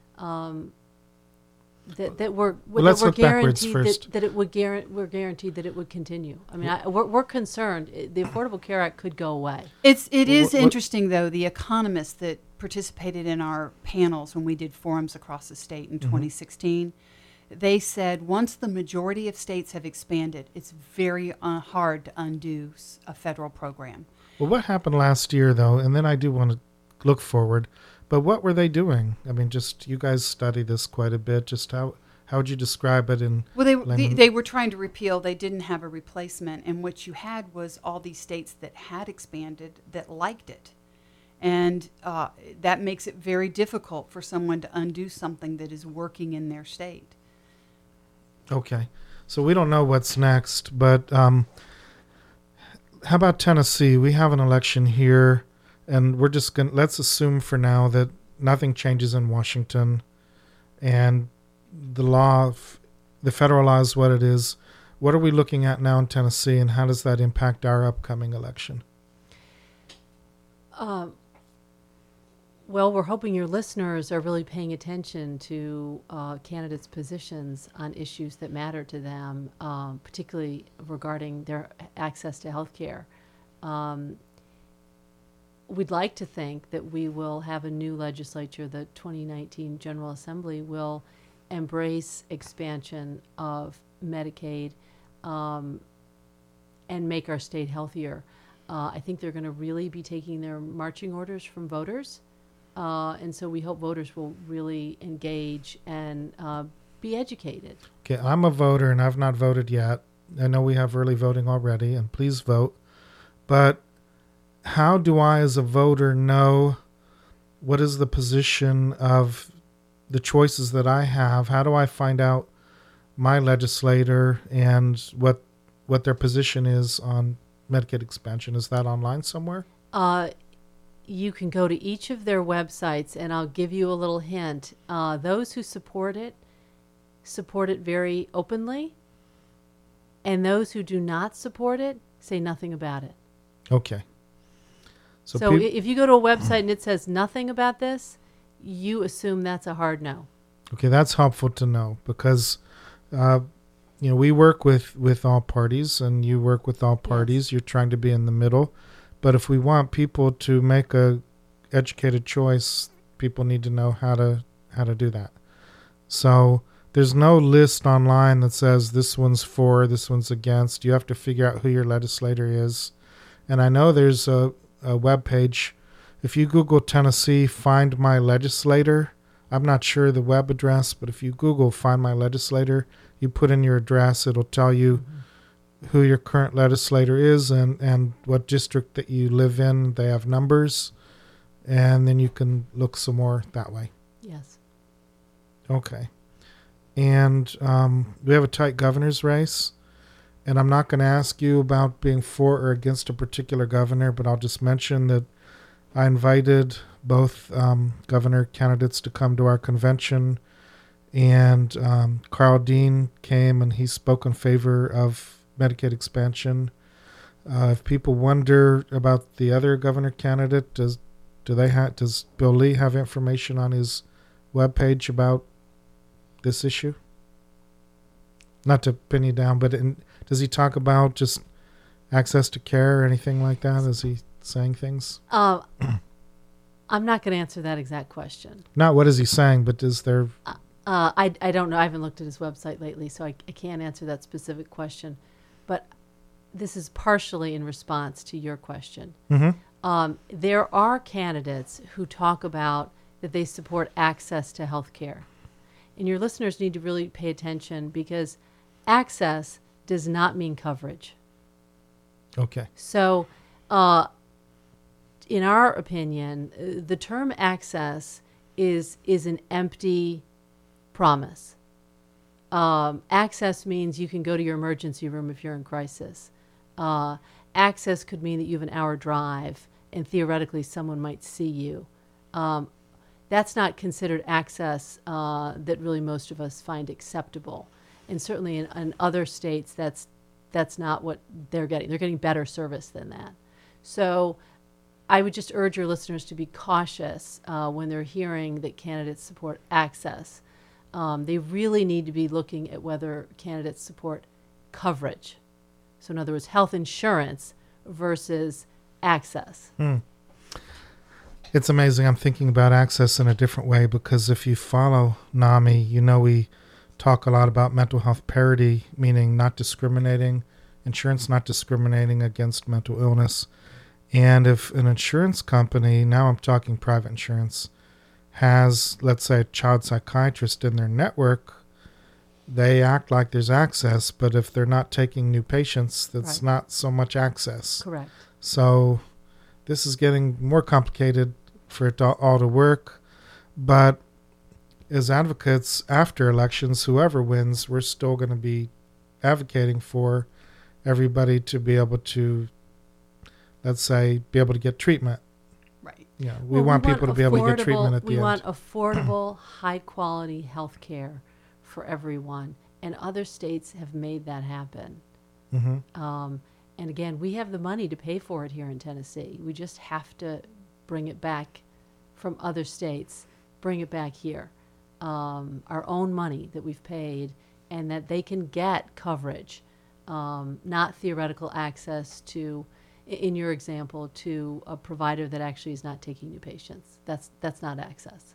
Speaker 3: that we're guaranteed we're guaranteed that it would continue. I mean, we're concerned. The Affordable Care Act could go away.
Speaker 4: It is interesting, though. The economists that participated in our panels when we did forums across the state in 2016, they said once the majority of states have expanded, it's very hard to undo a federal program.
Speaker 2: Well, what happened last year, though, and then I do want to look forward, but what were they doing? I mean, just, you guys study this quite a bit. Just how would you describe it?
Speaker 4: They were trying to repeal. They didn't have a replacement, and what you had was all these states that had expanded that liked it. And that makes it very difficult for someone to undo something that is working in their state.
Speaker 2: Okay. So we don't know what's next, but how about Tennessee? We have an election here, and we're just going to, let's assume for now that nothing changes in Washington, and the federal law is what it is. What are we looking at now in Tennessee, and how does that impact our upcoming election?
Speaker 3: Well, we're hoping your listeners are really paying attention to candidates' positions on issues that matter to them, particularly regarding their access to health care. We'd like to think that we will have a new legislature. The 2019 General Assembly will embrace expansion of Medicaid and make our state healthier. I think they're going to really be taking their marching orders from voters. And so we hope voters will really engage and be educated.
Speaker 2: Okay, I'm a voter, and I've not voted yet. I know we have early voting already, and please vote. But how do I, as a voter, know what is the position of the choices that I have? How do I find out my legislator and what their position is on Medicaid expansion? Is that online somewhere?
Speaker 3: you can go to each of their websites, and I'll give you a little hint. Those who support it very openly, and those who do not support it say nothing about it.
Speaker 2: Okay.
Speaker 3: So if you go to a website and it says nothing about this, you assume that's a hard no.
Speaker 2: Okay, that's helpful to know because, we work with all parties, and you work with all parties. Yes. You're trying to be in the middle. But if we want people to make a educated choice, people need to know how to do that. So there's no list online that says this one's for, this one's against. You have to figure out who your legislator is. And I know there's a web page. If you Google Tennessee, find my legislator. I'm not sure the web address, but if you Google find my legislator, you put in your address, it'll tell you who your current legislator is and what district that you live in. They have numbers, and then you can look some more that way.
Speaker 3: Yes.
Speaker 2: Okay. And we have a tight governor's race, and I'm not going to ask you about being for or against a particular governor, but I'll just mention that I invited both governor candidates to come to our convention, and Carl Dean came and he spoke in favor of Medicaid expansion. If people wonder about the other governor candidate, does Bill Lee have information on his webpage about this issue? Not to pin you down, but does he talk about just access to care or anything like that? Is he saying things?
Speaker 3: I'm not going to answer that exact question.
Speaker 2: Not what is he saying, but is there...
Speaker 3: I don't know. I haven't looked at his website lately, so I can't answer that specific question. But this is partially in response to your question.
Speaker 2: Mm-hmm.
Speaker 3: There are candidates who talk about that they support access to health care. And your listeners need to really pay attention because access does not mean coverage.
Speaker 2: Okay.
Speaker 3: So, in our opinion, the term access is an empty promise. Access means you can go to your emergency room if you're in crisis. Access could mean that you have an hour drive and theoretically someone might see you. That's not considered access that really most of us find acceptable. And certainly in other states, that's not what they're getting. They're getting better service than that. So I would just urge your listeners to be cautious when they're hearing that candidates support access. They really need to be looking at whether candidates support coverage. So in other words, health insurance versus access.
Speaker 2: It's amazing. I'm thinking about access in a different way because if you follow NAMI, we talk a lot about mental health parity, meaning not discriminating, insurance not discriminating against mental illness. And if an insurance company, now I'm talking private insurance, has, let's say, a child psychiatrist in their network, they act like there's access, but if they're not taking new patients, that's
Speaker 3: Right.
Speaker 2: not so much access.
Speaker 3: Correct.
Speaker 2: So this is getting more complicated for it all to work. But as advocates after elections, whoever wins, we're still going to be advocating for everybody to be able to, let's say, be able to get treatment.
Speaker 4: Right.
Speaker 2: Yeah, we want people to be able to get treatment at the end.
Speaker 3: We want affordable, high-quality health care for everyone. And other states have made that happen.
Speaker 2: Mm-hmm.
Speaker 3: And again, we have the money to pay for it here in Tennessee. We just have to bring it back from other states, bring it back here. Our own money that we've paid, and that they can get coverage, not theoretical access to, in your example, to a provider that actually is not taking new patients. That's not access.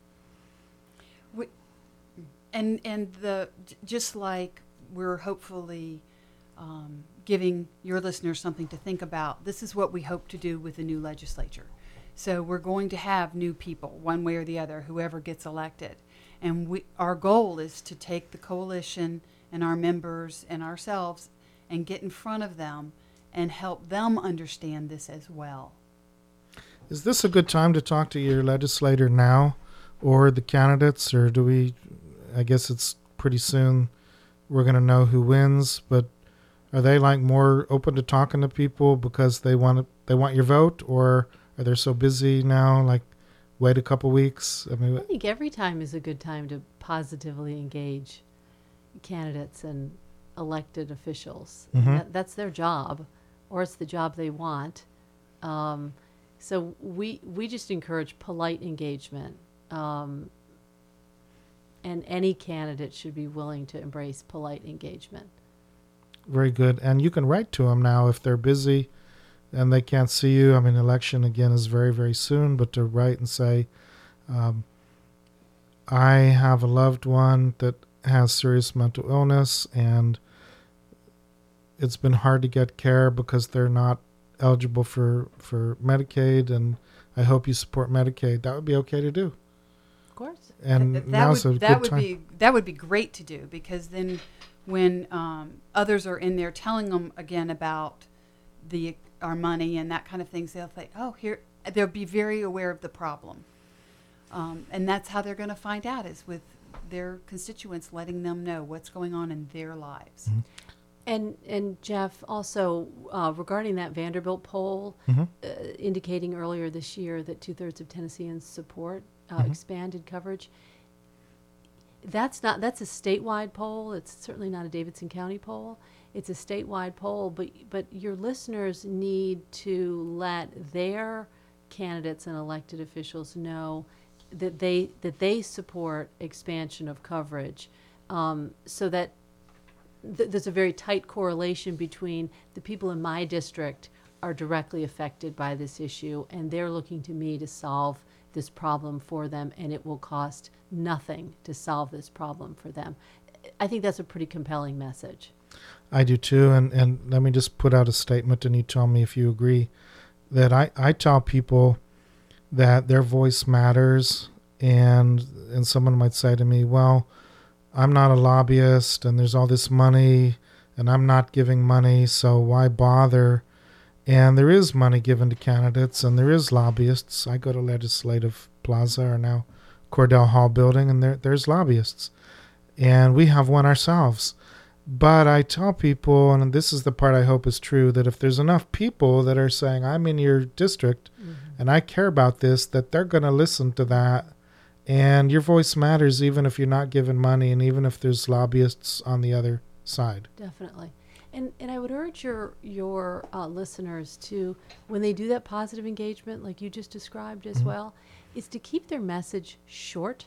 Speaker 4: Just like we're hopefully giving your listeners something to think about, this is what we hope to do with the new legislature. So we're going to have new people, one way or the other, whoever gets elected. And our goal is to take the coalition and our members and ourselves and get in front of them and help them understand this as well.
Speaker 2: Is this a good time to talk to your legislator now or the candidates, or I guess it's pretty soon we're going to know who wins, but are they more open to talking to people because they want your vote, or Are they so busy now? Like, wait a couple weeks? I mean,
Speaker 3: I think every time is a good time to positively engage candidates and elected officials. That's their job, or it's the job they want. So we just encourage polite engagement, and any candidate should be willing to embrace polite engagement.
Speaker 2: very good. And you can write to them now if they're busy and they can't see you. I mean, election again is very, very soon, but to write and say, I have a loved one that has serious mental illness, and it's been hard to get care because they're not eligible for Medicaid, and I hope you support Medicaid. That would be okay to do.
Speaker 3: Of course.
Speaker 2: And now's a good time.
Speaker 4: That would be great to do, because then when others are in there telling them again about our money and that kind of things, they'll think, oh, here, they'll be very aware of the problem. And that's how they're going to find out, is with their constituents letting them know what's going on in their lives.
Speaker 2: Mm-hmm.
Speaker 3: And Jeff, also regarding that Vanderbilt poll, indicating earlier this year that 2/3 of Tennesseans support expanded coverage. That's a statewide poll. It's certainly not a Davidson County poll. It's a statewide poll, but your listeners need to let their candidates and elected officials know that they support expansion of coverage, so that there's a very tight correlation between the people in my district are directly affected by this issue, and they're looking to me to solve this problem for them, and it will cost nothing to solve this problem for them. I think that's a pretty compelling message.
Speaker 2: I do too, and let me just put out a statement, and you tell me if you agree, that I tell people that their voice matters, and someone might say to me, well, I'm not a lobbyist, and there's all this money, and I'm not giving money, so why bother? And there is money given to candidates, and there is lobbyists. I go to Legislative Plaza, or now Cordell Hall building, and there's lobbyists. And we have one ourselves. But I tell people, and this is the part I hope is true, that if there's enough people that are saying, I'm in your district, and I care about this, that they're going to listen to that. And your voice matters, even if you're not given money, and even if there's lobbyists on the other side.
Speaker 3: Definitely. And I would urge your listeners to, when they do that positive engagement, like you just described as well, is to keep their message short.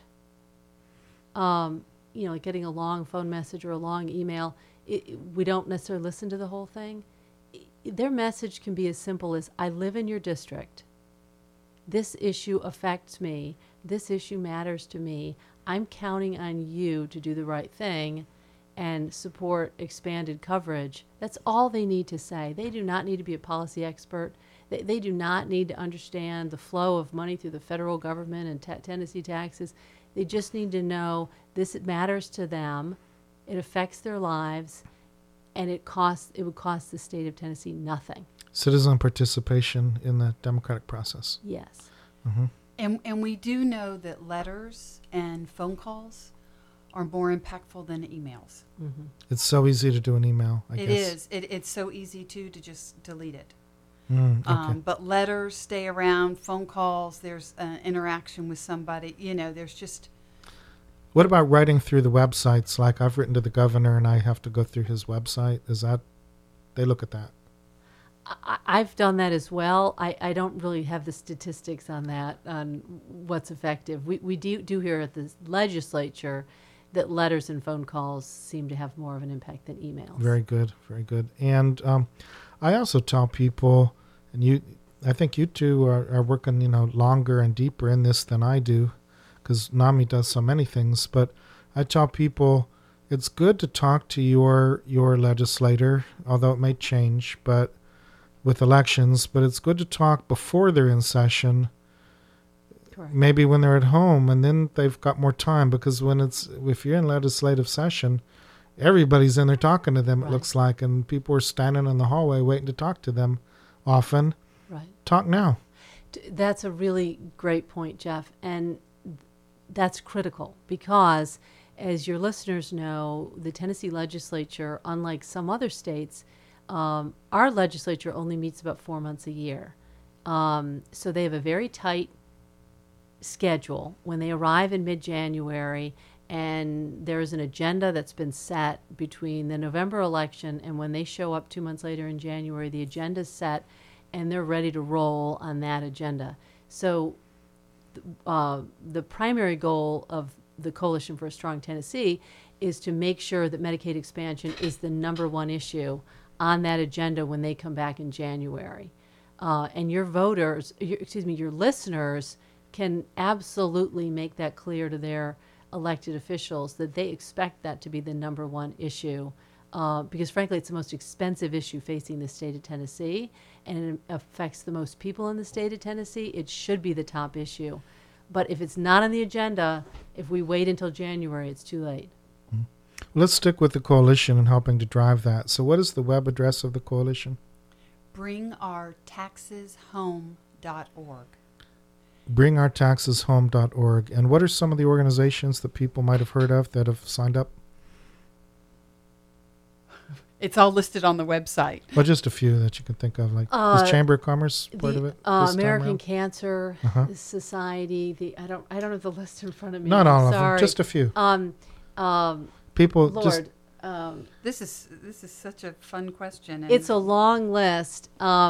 Speaker 3: Like getting a long phone message or a long email, we don't necessarily listen to the whole thing. Their message can be as simple as, I live in your district. This issue affects me. This issue matters to me. I'm counting on you to do the right thing and support expanded coverage. That's all they need to say. They do not need to be a policy expert. They do not need to understand the flow of money through the federal government and Tennessee taxes. They just need to know this matters to them. It affects their lives, and it would cost the state of Tennessee nothing.
Speaker 2: Citizen participation in the democratic process.
Speaker 3: Yes.
Speaker 2: Mm-hmm.
Speaker 4: And we do know that letters and phone calls are more impactful than emails.
Speaker 3: Mm-hmm.
Speaker 2: It's so easy to do an email, I guess.
Speaker 4: It is. It's so easy to just delete it.
Speaker 2: Okay.
Speaker 4: But letters stay around, phone calls, there's an interaction with somebody, there's just...
Speaker 2: What about writing through the websites? Like, I've written to the governor and I have to go through his website. They look at that?
Speaker 3: I've done that as well. I don't really have the statistics on that, on what's effective. We do hear at the legislature that letters and phone calls seem to have more of an impact than emails.
Speaker 2: Very good, very good. And I also tell people, and I think you two are working, longer and deeper in this than I do, because NAMI does so many things. But I tell people it's good to talk to your legislator, although it may change, but with elections. But it's good to talk before they're in session.
Speaker 3: Correct.
Speaker 2: Maybe when they're at home, and then they've got more time, because if you're in legislative session, everybody's in there talking to them,
Speaker 3: Right.
Speaker 2: It looks like, and people are standing in the hallway waiting to talk to them often.
Speaker 3: Right.
Speaker 2: Talk now.
Speaker 3: That's a really great point, Jeff. And that's critical because, as your listeners know, the Tennessee legislature, unlike some other states, our legislature only meets about 4 months a year. So they have a very tight schedule when they arrive in mid-January, and there's an agenda that's been set between the November election and when they show up 2 months later in January. The agenda's set, and they're ready to roll on that agenda. So the primary goal of the Coalition for a Strong Tennessee is to make sure that Medicaid expansion is the number one issue on that agenda when they come back in January. And your voters, your listeners can absolutely make that clear to their elected officials that they expect that to be the number one issue, because frankly, it's the most expensive issue facing the state of Tennessee, and it affects the most people in the state of Tennessee. It should be the top issue. But if it's not on the agenda, if we wait until January, it's too late.
Speaker 2: Let's stick with the coalition and helping to drive that. So what is the web address of the coalition?
Speaker 4: BringOurTaxesHome.org.
Speaker 2: BringOurTaxesHome.org. And what are some of the organizations that people might have heard of that have signed up?
Speaker 4: It's all listed on the website.
Speaker 2: Well, just a few that you can think of. Like, is Chamber of Commerce part of it?
Speaker 3: American Cancer Society. I don't have the list in front of me.
Speaker 2: Not all of
Speaker 3: Sorry.
Speaker 2: them, just a few. People
Speaker 3: Lord,
Speaker 2: just
Speaker 4: This is such a fun question. And
Speaker 3: it's a long list.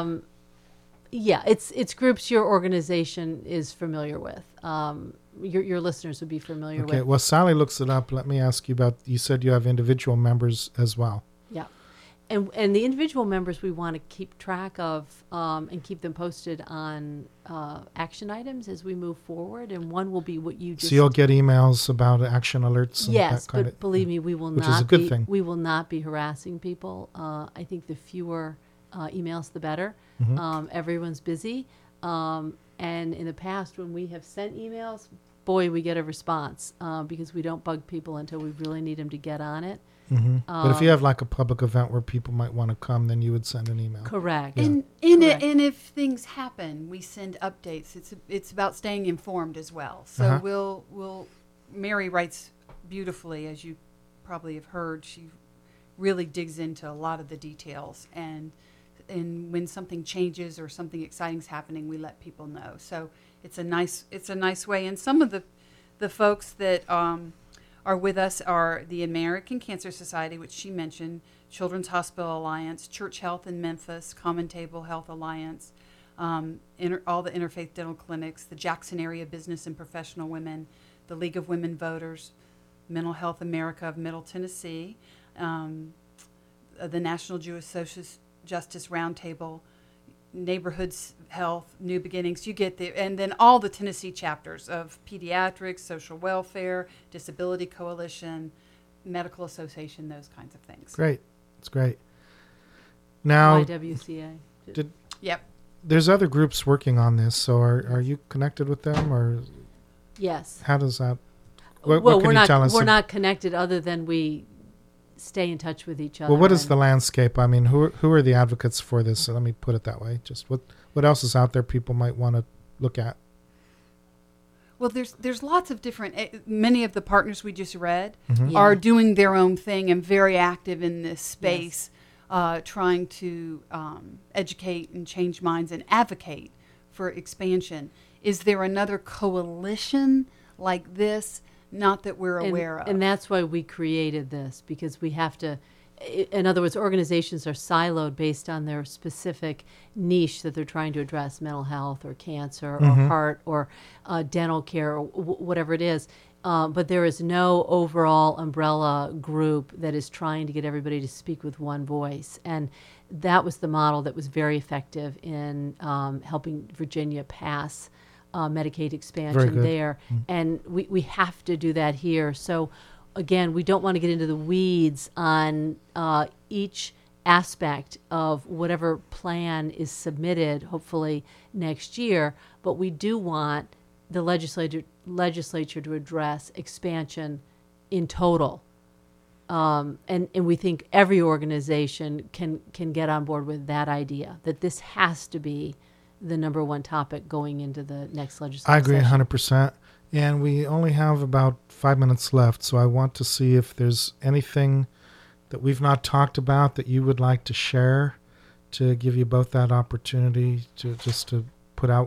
Speaker 3: It's groups your organization is familiar with. Your listeners would be familiar with.
Speaker 2: Okay, well, Sally looks it up. Let me ask you about, you said you have individual members as well.
Speaker 3: Yeah. And the individual members we want to keep track of and keep them posted on action items as we move forward. And one will be what you just...
Speaker 2: So you'll get emails about action alerts and
Speaker 3: yes,
Speaker 2: that kind
Speaker 3: but believe me, we will
Speaker 2: which
Speaker 3: not
Speaker 2: is a good
Speaker 3: be,
Speaker 2: thing.
Speaker 3: We will not be harassing people. I think the fewer emails, the better. Everyone's busy. And in the past, when we have sent emails, boy, we get a response because we don't bug people until we really need them to get on it.
Speaker 2: But if you have like a public event where people might want to come, then you would send an email.
Speaker 3: Correct.
Speaker 2: Yeah.
Speaker 4: And if things happen, we send updates. It's about staying informed as well. So we'll Mary writes beautifully, as you probably have heard. She really digs into a lot of the details, and when something changes or something exciting's happening, we let people know. So it's a nice way. And some of the folks that are with us are the American Cancer Society, which she mentioned, Children's Hospital Alliance, Church Health in Memphis, Common Table Health Alliance, all the Interfaith Dental Clinics, the Jackson Area Business and Professional Women, the League of Women Voters, Mental Health America of Middle Tennessee, the National Jewish Justice Roundtable, Neighborhoods Health, New Beginnings. You get the, and then all the Tennessee chapters of Pediatrics, Social Welfare, Disability Coalition, Medical Association, those kinds of things.
Speaker 2: Great. It's great. Now,
Speaker 3: YWCA.
Speaker 4: Yep.
Speaker 2: There's other groups working on this, so are you connected with them, or
Speaker 3: Yes.
Speaker 2: how does that,
Speaker 3: Well,
Speaker 2: what can you tell us?
Speaker 3: We're not connected other than we stay in touch with each other.
Speaker 2: Well, what is the landscape? I mean, who are the advocates for this? So let me put it that way. Just what else is out there people might want to look at?
Speaker 4: Well, there's lots of different. Many of the partners we just read
Speaker 3: Yeah.
Speaker 4: are doing their own thing and very active in this space, trying to educate and change minds and advocate for expansion. Is there another coalition like this? Not that we're aware of.
Speaker 3: And that's why we created this, because we have to, in other words, organizations are siloed based on their specific niche that they're trying to address, mental health or cancer or heart or dental care or whatever it is. But there is no overall umbrella group that is trying to get everybody to speak with one voice. And that was the model that was very effective in helping Virginia pass Medicaid expansion there. And we have to do that here. So again, we don't want to get into the weeds on each aspect of whatever plan is submitted, hopefully next year, but we do want the legislature to address expansion in total. And we think every organization can get on board with that idea, that this has to be the number one topic going into the next legislative
Speaker 2: I agree
Speaker 3: session.
Speaker 2: 100%. And we only have about 5 minutes left, so I want to see if there's anything that we've not talked about that you would like to share, to give you both that opportunity to just to put out.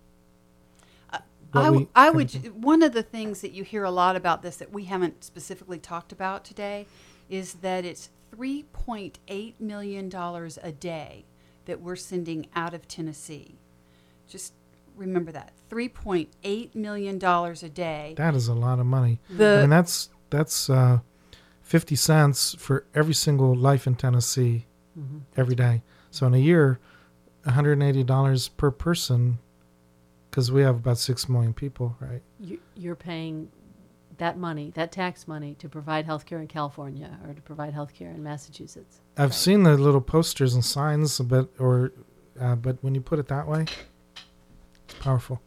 Speaker 4: I would. One of the things that you hear a lot about this that we haven't specifically talked about today is that it's $3.8 million a day that we're sending out of Tennessee. Just remember that, $3.8 million a day.
Speaker 2: That is a lot of money. I mean, that's 50 cents for every single life in Tennessee every day. So in a year, $180 per person, because we have about 6 million people, right?
Speaker 3: You're paying that money, that tax money, to provide health care in California or to provide health care in Massachusetts.
Speaker 2: I've seen the little posters and signs, but when you put it that way, it's powerful.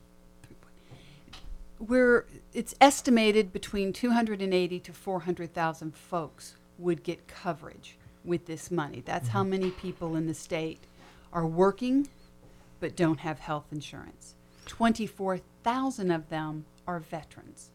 Speaker 4: It's estimated between 280 to 400,000 folks would get coverage with this money. That's how many people in the state are working but don't have health insurance. 24,000 of them are veterans.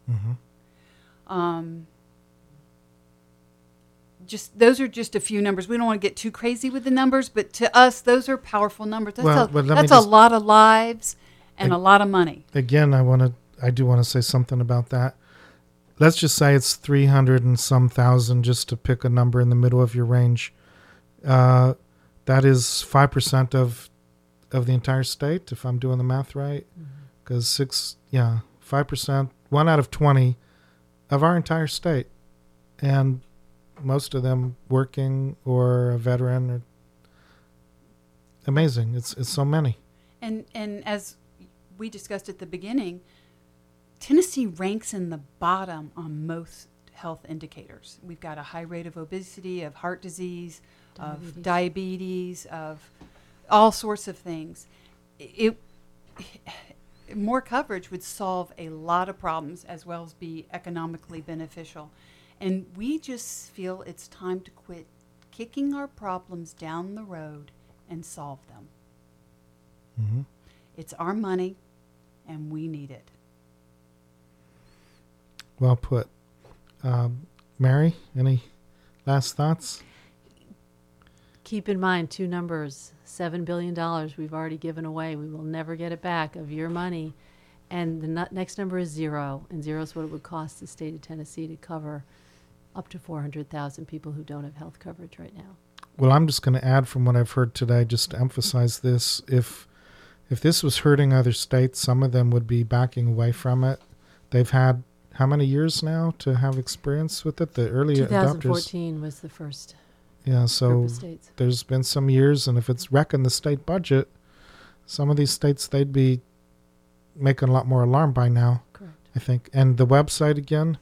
Speaker 4: Those are just a few numbers. We don't want to get too crazy with the numbers, but to us, those are powerful numbers. That's a lot of lives and a lot of money.
Speaker 2: Again, I do want to say something about that. Let's just say it's 300 and some thousand, just to pick a number in the middle of your range. That is 5% of the entire state, if I'm doing the math right. Because 5%, 1 out of 20 of our entire state. And most of them working or a veteran. Or amazing. It's so many.
Speaker 4: And as we discussed at the beginning, Tennessee ranks in the bottom on most health indicators. We've got a high rate of obesity, of heart disease, of diabetes, of all sorts of things. More coverage would solve a lot of problems as well as be economically beneficial. And we just feel it's time to quit kicking our problems down the road and solve them. It's our money, and we need it.
Speaker 2: Well put. Mary, any last thoughts?
Speaker 3: Keep in mind 2 numbers, $7 billion we've already given away. We will never get it back of your money. And the next number is 0. And 0 is what it would cost the state of Tennessee to cover up to 400,000 people who don't have health coverage right now.
Speaker 2: Well, I'm just going to add from what I've heard today, just to emphasize this. If this was hurting other states, some of them would be backing away from it. They've had how many years now to have experience with it? The early
Speaker 3: 2014 was the first.
Speaker 2: Yeah, so there's been some years, and if it's wrecking the state budget, some of these states, they'd be making a lot more alarm by now.
Speaker 3: Correct.
Speaker 2: I think. And the website again?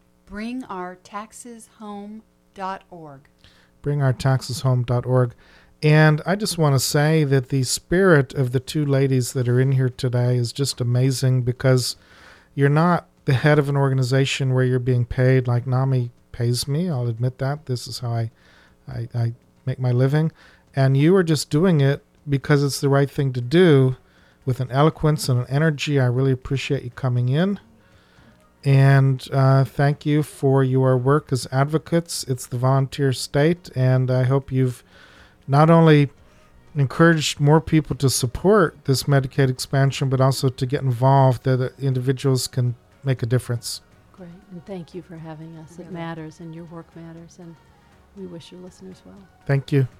Speaker 4: BringOurTaxesHome.org.
Speaker 2: BringOurTaxesHome.org. And I just want to say that the spirit of the 2 ladies that are in here today is just amazing, because you're not the head of an organization where you're being paid like NAMI pays me. I'll admit that. This is how I make my living. And you are just doing it because it's the right thing to do, with an eloquence and an energy. I really appreciate you coming in. And thank you for your work as advocates. It's the volunteer state, and I hope you've not only encouraged more people to support this Medicaid expansion, but also to get involved, that individuals can make a difference.
Speaker 3: Great, and thank you for having us. It matters, and your work matters, and we wish your listeners well.
Speaker 2: Thank you.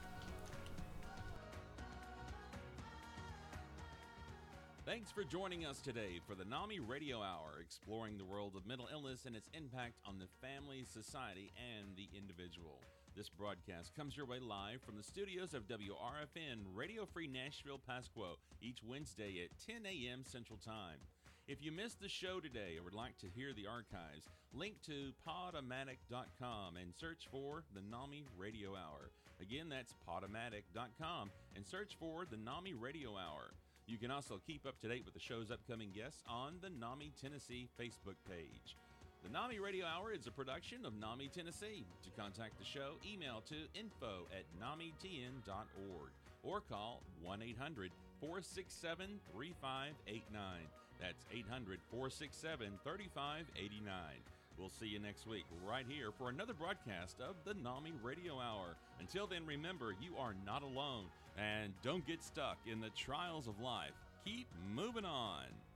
Speaker 1: Thanks for joining us today for the NAMI Radio Hour, exploring the world of mental illness and its impact on the family, society, and the individual. This broadcast comes your way live from the studios of WRFN Radio Free Nashville Pasquo each Wednesday at 10 a.m. Central Time. If you missed the show today or would like to hear the archives, link to Podomatic.com and search for the NAMI Radio Hour. Again, that's Podomatic.com and search for the NAMI Radio Hour. You can also keep up to date with the show's upcoming guests on the NAMI Tennessee Facebook page. The NAMI Radio Hour is a production of NAMI Tennessee. To contact the show, email to info@namitn.org or call 1-800-467-3589. That's 800-467-3589. We'll see you next week right here for another broadcast of the NAMI Radio Hour. Until then, remember, you are not alone, and don't get stuck in the trials of life. Keep moving on.